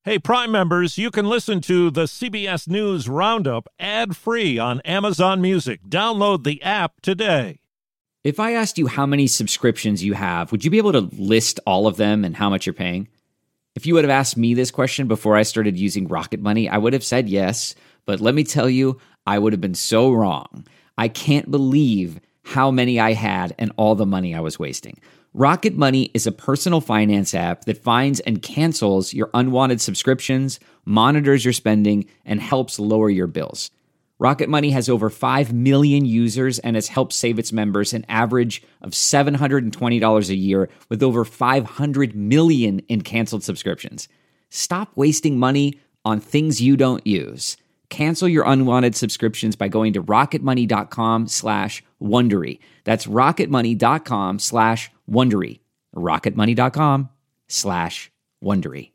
Hey, Prime members, you can listen to the CBS News Roundup ad-free on Amazon Music. Download the app today. If I asked you how many subscriptions you have, would you be able to list all of them and how much you're paying? If you would have asked me this question before I started using Rocket Money, I would have said yes. But let me tell you, I would have been so wrong. I can't believe how many I had and all the money I was wasting. Rocket Money is a personal finance app that finds and cancels your unwanted subscriptions, monitors your spending, and helps lower your bills. Rocket Money has over 5 million users and has helped save its members an average of $720 a year with over 500 million in canceled subscriptions. Stop wasting money on things you don't use. Cancel your unwanted subscriptions by going to rocketmoney.com/Wondery. That's rocketmoney.com/Wondery. rocketmoney.com/Wondery.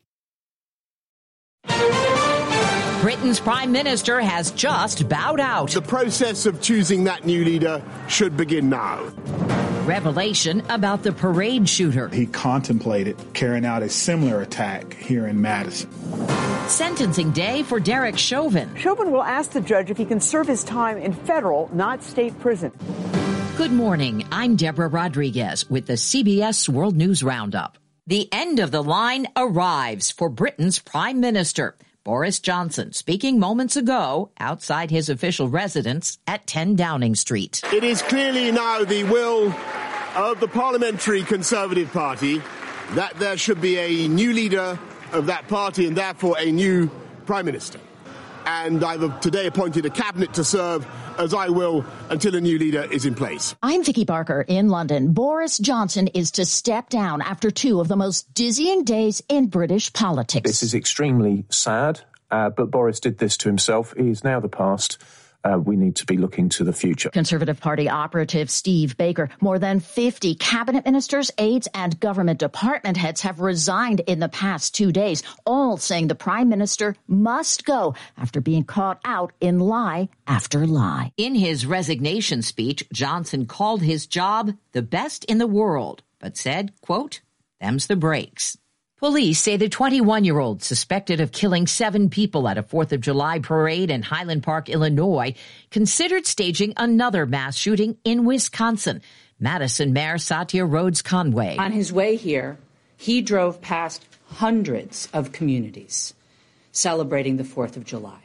Britain's Prime Minister has just bowed out. The process of choosing that new leader should begin now. Revelation about the parade shooter. He contemplated carrying out a similar attack here in Madison. Sentencing day for Derek Chauvin. Chauvin will ask the judge if he can serve his time in federal, not state prison. Good morning. I'm Deborah Rodriguez with the CBS World News Roundup. The end of the line arrives for Britain's Prime Minister. Boris Johnson speaking moments ago outside his official residence at 10 Downing Street. It is clearly now the will of the Parliamentary Conservative Party that there should be a new leader of that party and therefore a new Prime Minister. And I've today appointed a cabinet to serve as I will until a new leader is in place. I'm Vicky Barker in London. Boris Johnson is to step down after two of the most dizzying days in British politics. This is extremely sad, but Boris did this to himself. He is now the past. We need to be looking to the future. Conservative Party operative Steve Baker. More than 50 cabinet ministers, aides, and government department heads have resigned in the past 2 days, all saying the Prime Minister must go after being caught out in lie after lie. In his resignation speech, Johnson called his job the best in the world, but said, quote, "Them's the breaks." Police say the 21-year-old suspected of killing 7 people at a 4th of July parade in Highland Park, Illinois, considered staging another mass shooting in Wisconsin. Madison Mayor Satya Rhodes Conway. On his way here, he drove past hundreds of communities celebrating the 4th of July.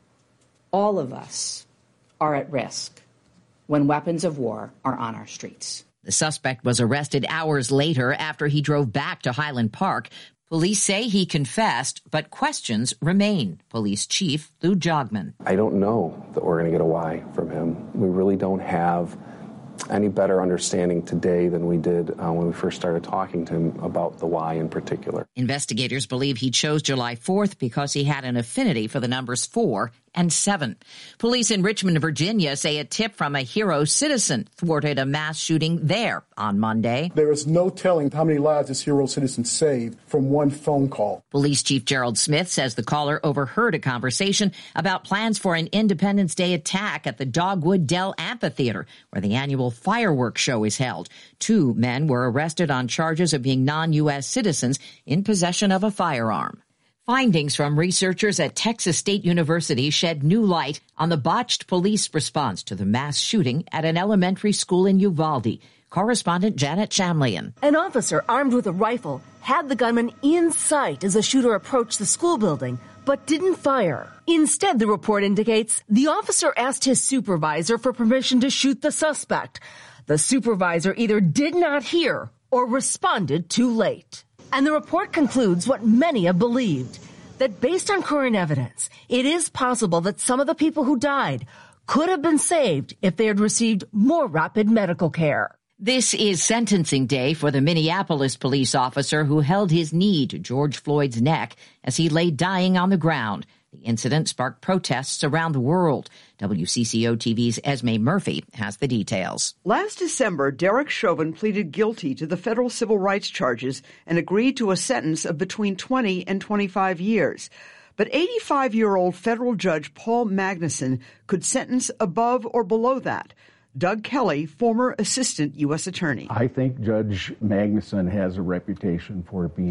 All of us are at risk when weapons of war are on our streets. The suspect was arrested hours later after he drove back to Highland Park. Police say he confessed, but questions remain. Police Chief Lou Jogman. I don't know that we're going to get a why from him. We really don't have any better understanding today than we did when we first started talking to him about the why in particular. Investigators believe he chose July 4th because he had an affinity for the numbers 4 and 7. Police in Richmond, Virginia say a tip from a hero citizen thwarted a mass shooting there on Monday. There is no telling how many lives this hero citizen saved from one phone call. Police Chief Gerald Smith says the caller overheard a conversation about plans for an Independence Day attack at the Dogwood Dell Amphitheater, where the annual fireworks show is held. 2 men were arrested on charges of being non-U.S. citizens in possession of a firearm. Findings from researchers at Texas State University shed new light on the botched police response to the mass shooting at an elementary school in Uvalde. Correspondent Janet Shamlian. An officer armed with a rifle had the gunman in sight as the shooter approached the school building, but didn't fire. Instead, the report indicates the officer asked his supervisor for permission to shoot the suspect. The supervisor either did not hear or responded too late. And the report concludes what many have believed, that based on current evidence, it is possible that some of the people who died could have been saved if they had received more rapid medical care. This is sentencing day for the Minneapolis police officer who held his knee to George Floyd's neck as he lay dying on the ground. The incident sparked protests around the world. WCCO TV's Esme Murphy has the details. Last December, Derek Chauvin pleaded guilty to the federal civil rights charges and agreed to a sentence of between 20 and 25 years. But 85-year-old federal judge Paul Magnuson could sentence above or below that. Doug Kelly, former assistant U.S. attorney. I think Judge Magnuson has a reputation for being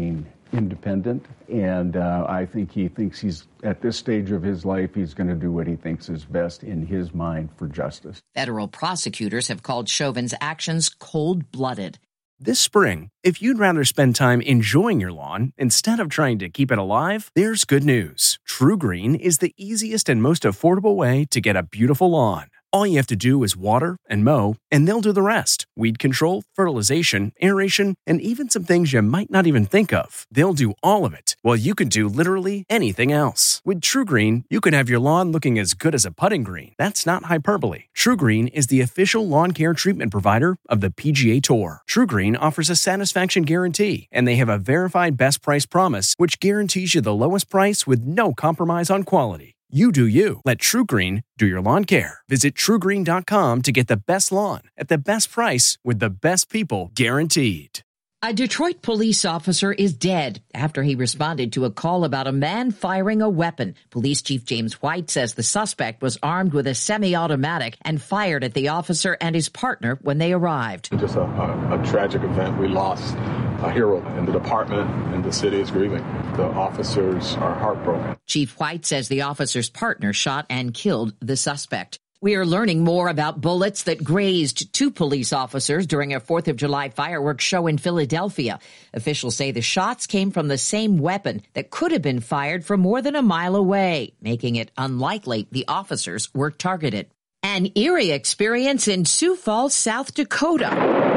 independent, and I think he thinks he's, at this stage of his life, he's going to do what he thinks is best in his mind for justice. Federal prosecutors have called Chauvin's actions cold-blooded. This spring, if you'd rather spend time enjoying your lawn instead of trying to keep it alive, there's good news. True Green is the easiest and most affordable way to get a beautiful lawn. All you have to do is water and mow, and they'll do the rest. Weed control, fertilization, aeration, and even some things you might not even think of. They'll do all of it, while you can do literally anything else. With True Green, you can have your lawn looking as good as a putting green. That's not hyperbole. True Green is the official lawn care treatment provider of the PGA Tour. True Green offers a satisfaction guarantee, and they have a verified best price promise, which guarantees you the lowest price with no compromise on quality. You do you. Let True Green do your lawn care. Visit TrueGreen.com to get the best lawn at the best price with the best people guaranteed. A Detroit police officer is dead after he responded to a call about a man firing a weapon. Police Chief James White says the suspect was armed with a semi-automatic and fired at the officer and his partner when they arrived. Just a tragic event. We lost a hero, and the department and the city is grieving. The officers are heartbroken. Chief White says the officer's partner shot and killed the suspect. We are learning more about bullets that grazed two police officers during a 4th of July fireworks show in Philadelphia. Officials say the shots came from the same weapon that could have been fired from more than a mile away, making it unlikely the officers were targeted. An eerie experience in Sioux Falls, South Dakota.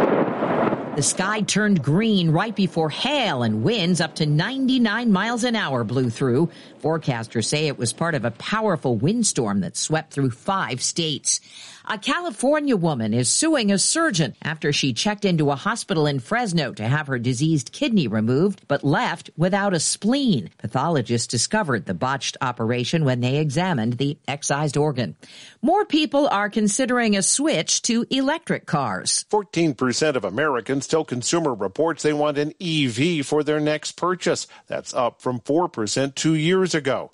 The sky turned green right before hail and winds up to 99 miles an hour blew through. Forecasters say it was part of a powerful windstorm that swept through 5 states. A California woman is suing a surgeon after she checked into a hospital in Fresno to have her diseased kidney removed, but left without a spleen. Pathologists discovered the botched operation when they examined the excised organ. More people are considering a switch to electric cars. 14% of Americans tell Consumer Reports they want an EV for their next purchase. That's up from 4% 2 years ago.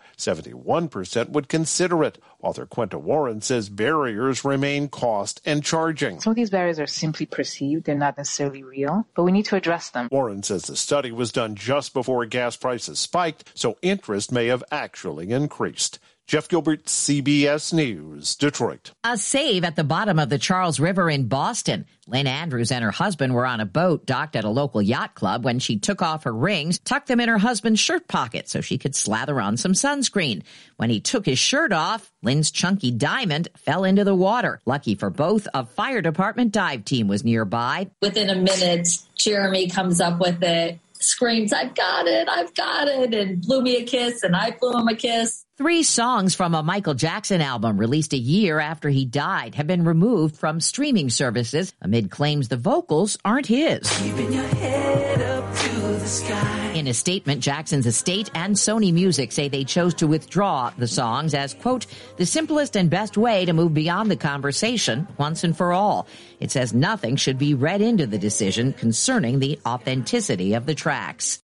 71% would consider it. Author Quinta Warren says barriers remain cost and charging. Some of these barriers are simply perceived. They're not necessarily real, but we need to address them. Warren says the study was done just before gas prices spiked, so interest may have actually increased. Jeff Gilbert, CBS News, Detroit. A save at the bottom of the Charles River in Boston. Lynn Andrews and her husband were on a boat docked at a local yacht club when she took off her rings, tucked them in her husband's shirt pocket so she could slather on some sunscreen. When he took his shirt off, Lynn's chunky diamond fell into the water. Lucky for both, a fire department dive team was nearby. Within a minute, Jeremy comes up with it, screams, I've got it, and blew me a kiss, and I blew him a kiss. 3 songs from a Michael Jackson album released a year after he died have been removed from streaming services amid claims the vocals aren't his. Keeping your head up to the sky. In a statement, Jackson's estate and Sony Music say they chose to withdraw the songs as, quote, the simplest and best way to move beyond the conversation once and for all. It says nothing should be read into the decision concerning the authenticity of the tracks.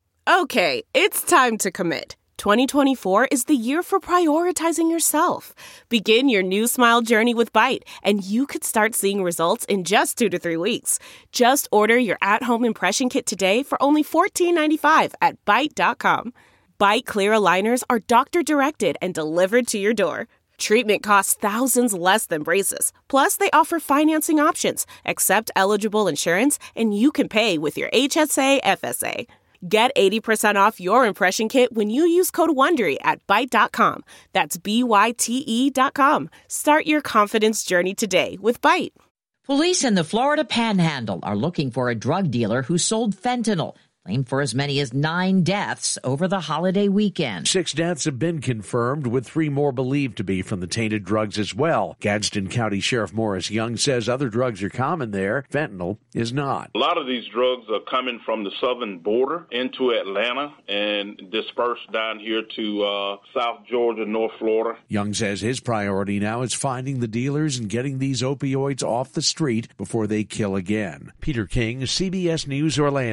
Okay, it's time to commit. 2024 is the year for prioritizing yourself. Begin your new smile journey with Byte, and you could start seeing results in just 2 to 3 weeks. Just order your at-home impression kit today for only $14.95 at Byte.com. Byte clear aligners are doctor-directed and delivered to your door. Treatment costs thousands less than braces. Plus, they offer financing options, accept eligible insurance, and you can pay with your HSA FSA. Get 80% off your impression kit when you use code WONDERY at Byte.com. That's BYTE.com. Start your confidence journey today with Byte. Police in the Florida Panhandle are looking for a drug dealer who sold fentanyl, claimed for as many as 9 deaths over the holiday weekend. 6 deaths have been confirmed, with 3 more believed to be from the tainted drugs as well. Gadsden County Sheriff Morris Young says other drugs are common there. Fentanyl is not. A lot of these drugs are coming from the southern border into Atlanta and dispersed down here to South Georgia, North Florida. Young says his priority now is finding the dealers and getting these opioids off the street before they kill again. Peter King, CBS News, Orlando.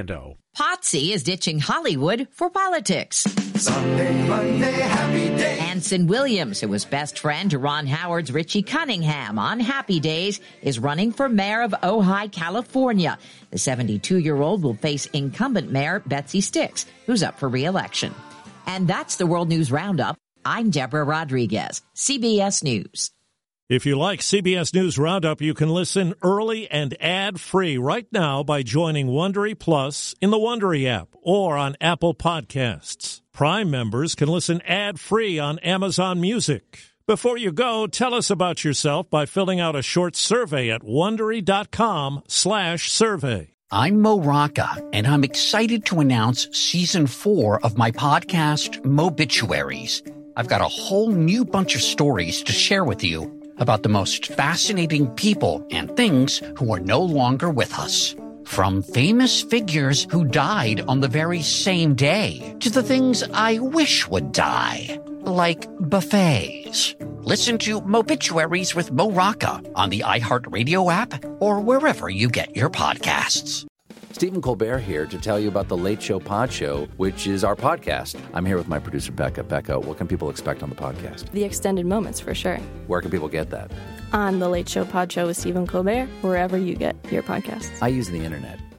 Potsy is ditching Hollywood for politics. Sunday, Monday, happy day. Anson Williams, who was best friend to Ron Howard's Richie Cunningham on Happy Days, is running for mayor of Ojai, California. The 72-year-old will face incumbent mayor Betsy Sticks, who's up for re-election. And that's the World News Roundup. I'm Deborah Rodriguez, CBS News. If you like CBS News Roundup, you can listen early and ad-free right now by joining Wondery Plus in the Wondery app or on Apple Podcasts. Prime members can listen ad-free on Amazon Music. Before you go, tell us about yourself by filling out a short survey at Wondery.com/survey. I'm Mo Rocca, and I'm excited to announce Season 4 of my podcast, Mobituaries. I've got a whole new bunch of stories to share with you about the most fascinating people and things who are no longer with us. From famous figures who died on the very same day to the things I wish would die, like buffets. Listen to Mobituaries with Mo Rocca on the iHeartRadio app or wherever you get your podcasts. Stephen Colbert here to tell you about the Late Show Pod Show, which is our podcast. I'm here with my producer, Becca. Becca, what can people expect on the podcast? The extended moments, for sure. Where can people get that? On the Late Show Pod Show with Stephen Colbert, wherever you get your podcasts. I use the internet.